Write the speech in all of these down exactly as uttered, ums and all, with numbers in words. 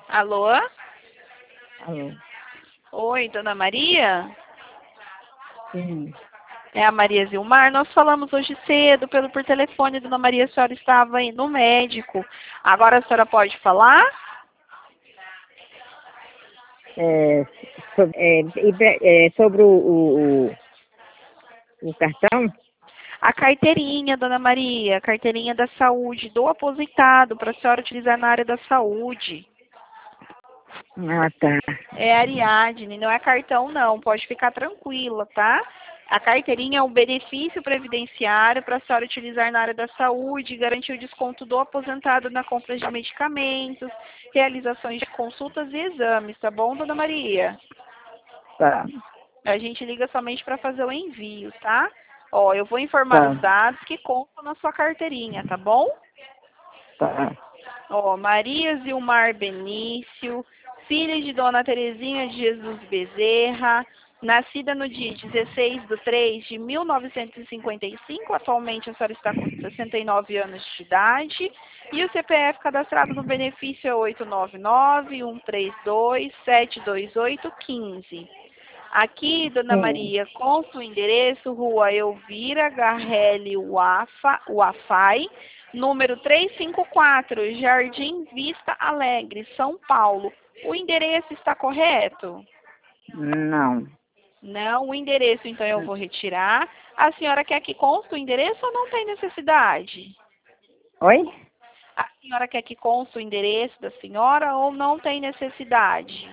Alô? Alô? Oi, dona Maria? Sim. É a Maria Zilmar. Nós falamos hoje cedo pelo por telefone, dona Maria, a senhora estava indo no médico. Agora a senhora pode falar? É, sobre, é, e bre- é, sobre o, o, o, o cartão? A carteirinha, dona Maria, a carteirinha da saúde do aposentado, para a senhora utilizar na área da saúde. Ah, tá. É Ariadne, não é cartão não, pode ficar tranquila, tá? A carteirinha é um benefício previdenciário para a senhora utilizar na área da saúde, garantir o desconto do aposentado na compra de medicamentos, realizações de consultas e exames, tá bom, dona Maria? Tá, A gente liga somente para fazer o envio, tá? Ó, eu vou informar tá, os dados que constam na sua carteirinha, tá bom? tá. Ó, Maria Zilmar Benício, filha de Dona Terezinha de Jesus Bezerra, nascida no dia dezesseis de três de mil novecentos e cinquenta e cinco, atualmente a senhora está com sessenta e nove anos de idade, e o C P F cadastrado no benefício é oito nove nove, um três dois, sete dois oito, um cinco. Aqui, dona Sim, Maria, consta o endereço, Rua Elvira Garrelli Uafa, Uafai, número trezentos e cinquenta e quatro, Jardim Vista Alegre, São Paulo. O endereço está correto? não. Não, o endereço então eu vou retirar. A senhora quer que conste o endereço ou não tem necessidade? Oi? A senhora quer que conste o endereço da senhora ou não tem necessidade?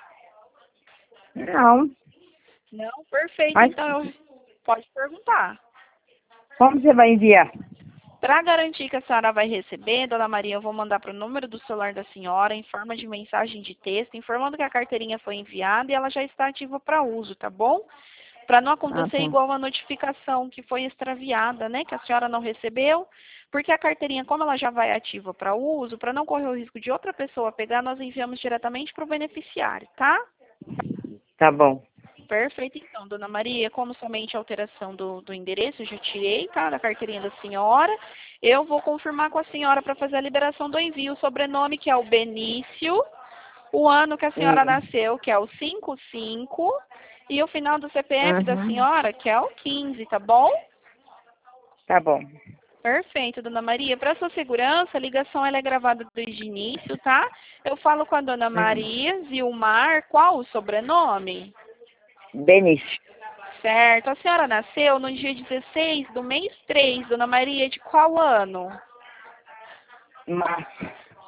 Não. Não, perfeito. Mas Então eu pode perguntar. como você vai enviar? Para garantir que a senhora vai receber, dona Maria, eu vou mandar para o número do celular da senhora em forma de mensagem de texto, informando que a carteirinha foi enviada e ela já está ativa para uso, tá bom? Para não Ah, acontecer tá. igual a notificação que foi extraviada, né? Que a senhora não recebeu, porque a carteirinha, como ela já vai ativa para uso, para não correr o risco de outra pessoa pegar, nós enviamos diretamente para o beneficiário, tá? Tá bom. Perfeito, então, dona Maria, como somente a alteração do, do endereço, eu já tirei, tá, da carteirinha da senhora, eu vou confirmar com a senhora para fazer a liberação do envio, o sobrenome, que é o Benício, o ano que a senhora Sim. nasceu, que é o cinco cinco, e o final do C P F da Uhum. senhora, que é o quinze, tá bom? Tá bom. Perfeito, dona Maria. Para sua segurança, a ligação ela é gravada desde o início, tá? Eu falo com a dona Hum. Maria Zilmar, qual o sobrenome? Benício. Certo. A senhora nasceu no dia dezesseis do mês três, dona Maria, de qual ano? Março.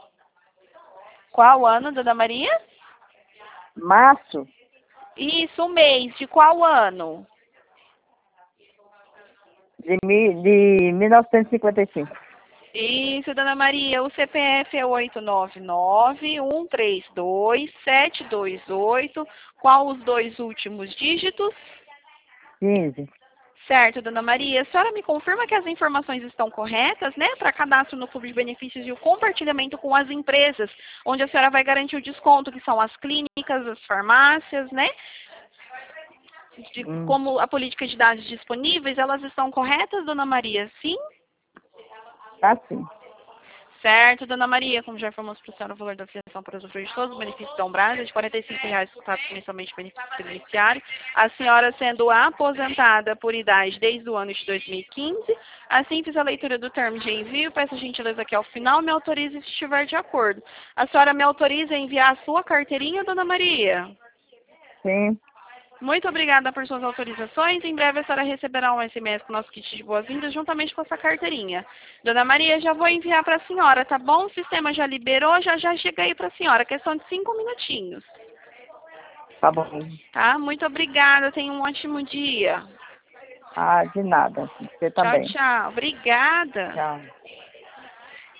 Qual ano, dona Maria? Março Isso, o mês, de qual ano? de, mi- de mil novecentos e cinquenta e cinco. Isso, dona Maria, o C P F é oito nove nove, um três dois, sete dois oito. Qual os dois últimos dígitos? quinze. Certo, dona Maria. A senhora me confirma que as informações estão corretas, né? Para cadastro no Clube de Benefícios e o compartilhamento com as empresas, onde a senhora vai garantir o desconto, que são as clínicas, as farmácias, né? De, Hum. como a política de dados disponíveis, elas estão corretas, dona Maria? Sim? Tá sim. Certo, dona Maria, como já informamos para a senhora, o valor da filiação para usufruir de todos os benefícios da Umbras é de quarenta e cinco reais cotados mensalmente benefício previdenciário. A senhora sendo aposentada por idade desde o ano de dois mil e quinze, assim fiz a leitura do termo de envio, peço a gentileza que ao final me autorize se estiver de acordo. A senhora me autoriza a enviar a sua carteirinha, dona Maria? Sim. Muito obrigada por suas autorizações. Em breve a senhora receberá um S M S com o nosso kit de boas-vindas, juntamente com essa carteirinha. Dona Maria, já vou enviar para a senhora, tá bom? O sistema já liberou, já já chega aí para a senhora. Questão de cinco minutinhos. Tá bom. Tá? Muito obrigada. Tenha um ótimo dia. Ah, de nada. Você Tchau, também. tchau. Obrigada. Tchau.